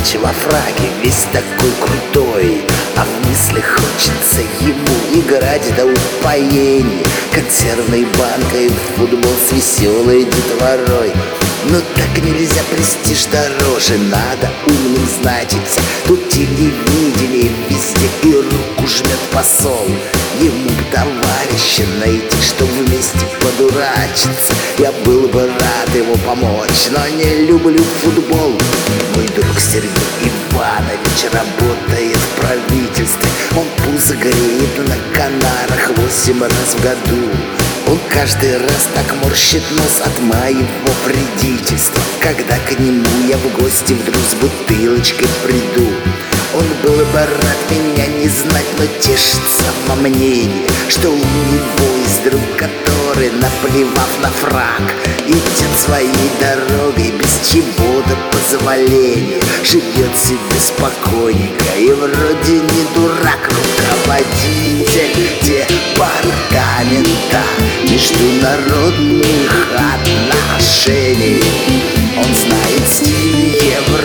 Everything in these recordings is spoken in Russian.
Иванович во фраке, весь такой крутой, а в мыслях хочется ему играть до упоения консервной банкой в футбол с веселой детворой. Но так нельзя, престиж дороже, надо умным значиться. Тут телевидение везде, и руку жмет посол. Ему б товарища найти, чтоб вместе подурачиться. Я был бы рад ему помочь, но не люблю футбол. Мой друг Сергей Иванович работает в правительстве. Он пузо греет на Канарах 8 раз в году. Он каждый раз так морщит нос от моего вредительства, когда к нему я в гости вдруг с бутылочкой приду. Он был бы рад меня не знать, но тешится во мнении, что у него есть друг, который, наплевав на фрак, идет своей дорогой без чего-то позволения. Живет себе спокойненько и вроде не дурак. Руководитель департамента международных отношений. Он знает стиль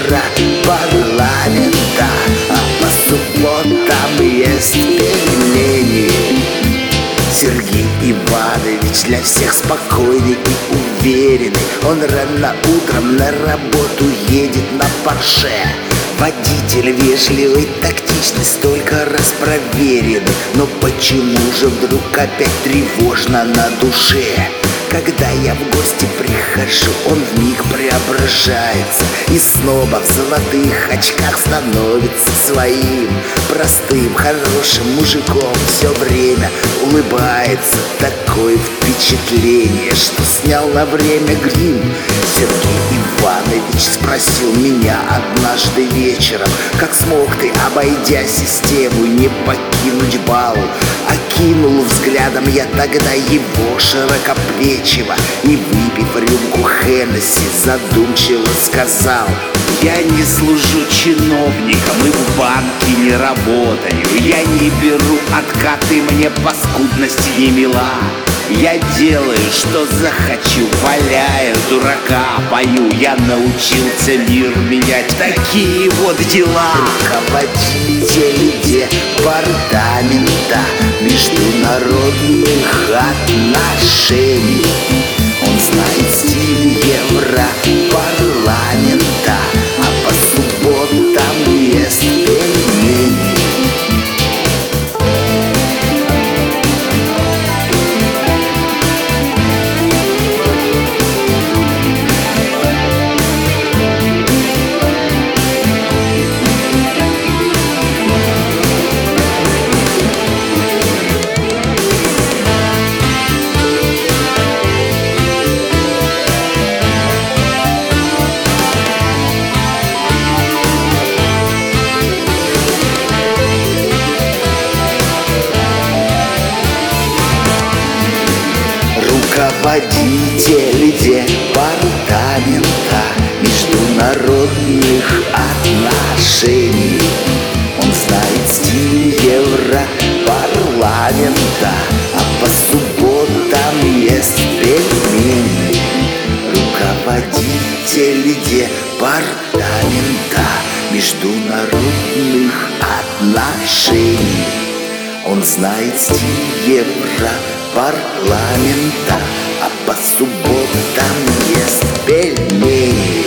Европарламента, а по субботам ест пельмени. Сергей Иванович для всех спокойный и уверенный. Он рано утром на работу едет на Порше. Водитель вежливый, тактичный, столько раз проверенный. Но почему же вдруг опять тревожно на душе? Когда я в гости прихожу, он вмиг преображается и снова в золотых очках становится своим простым, хорошим мужиком. Все время улыбается. Такое впечатление, что снял на время грим. Сергей Иванович спросил меня однажды вечером: как смог ты, обойдя систему, не покинуть бал? Окинул взглядом я тогда его широкоплечего и, выпив рюмку Хеннесси, задумчиво сказал: я не служу чиновником и в банке не работаю. Я не беру откаты, мне паскудность не мила. Я делаю, что захочу, валяю дурака, пою. Я научился мир менять, такие вот дела. Руководитель департамента международных отношений. Он знает стиль Европарламента, а по субботам ест пельмени. Руководитель департамента международных отношений. Он знает стиль Европарламента, а по субботам ест пельмени. Руководитель департамента международных отношений. Он знает стиль Европарламента, а по субботам ест пельмени.